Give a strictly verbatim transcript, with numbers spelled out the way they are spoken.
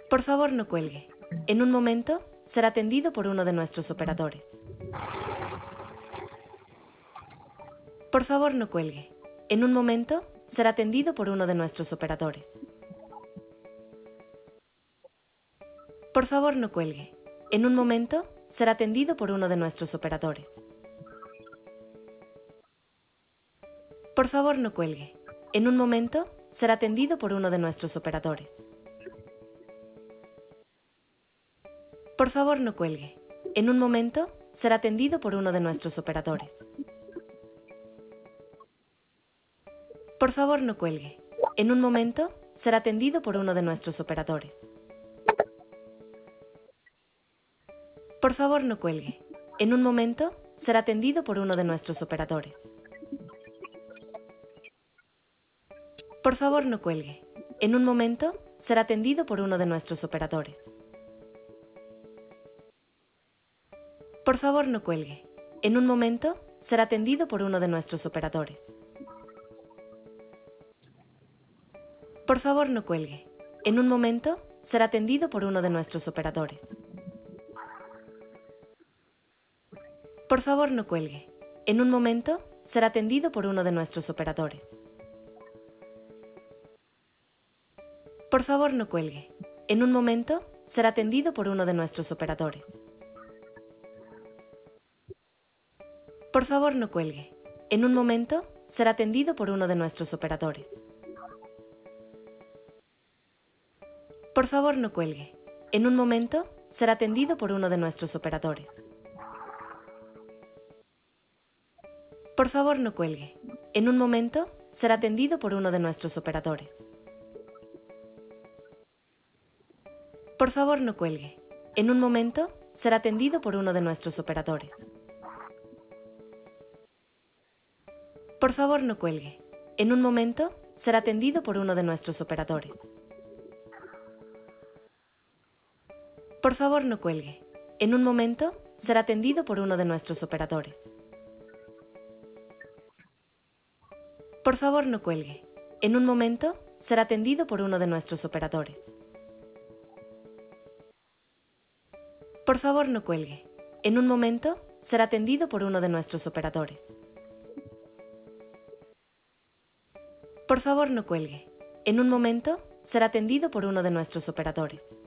Por favor, no cuelgue. En un momento, será atendido por uno de nuestros operadores. Por favor, no cuelgue. En un momento, será atendido por uno de nuestros operadores. Por favor, no cuelgue. En un momento, será atendido por uno de nuestros operadores. Por favor, no cuelgue. En un momento, será atendido por uno de nuestros operadores. Por favor, no cuelgue. En un momento, será atendido por uno de nuestros operadores. Por favor, no cuelgue. En un momento, será atendido por uno de nuestros operadores. Por favor, no cuelgue. En un momento, será atendido por uno de nuestros operadores. Por favor, no cuelgue. En un momento, será atendido por uno de nuestros operadores. Por favor, no cuelgue. En un momento, será atendido por uno de nuestros operadores. Por favor, no cuelgue. En un momento, será atendido por uno de nuestros operadores. Por favor, no cuelgue. En un momento, será atendido por uno de nuestros operadores. Por favor, no cuelgue. En un momento, será atendido por uno de nuestros operadores. Por favor, no cuelgue. En un momento, será atendido por uno de nuestros operadores. Por favor, no cuelgue. En un momento, será atendido por uno de nuestros operadores. Por favor, no cuelgue. En un momento, será atendido por uno de nuestros operadores. Por favor, no cuelgue. En un momento, será atendido por uno de nuestros operadores. Por favor, no cuelgue. En un momento, será atendido por uno de nuestros operadores. Por favor, no cuelgue. En un momento, será atendido por uno de nuestros operadores. Por favor, no cuelgue. En un momento, será atendido por uno de nuestros operadores. Por favor, no cuelgue. En un momento, será atendido por uno de nuestros operadores. Por favor, no cuelgue. En un momento, será atendido por uno de nuestros operadores.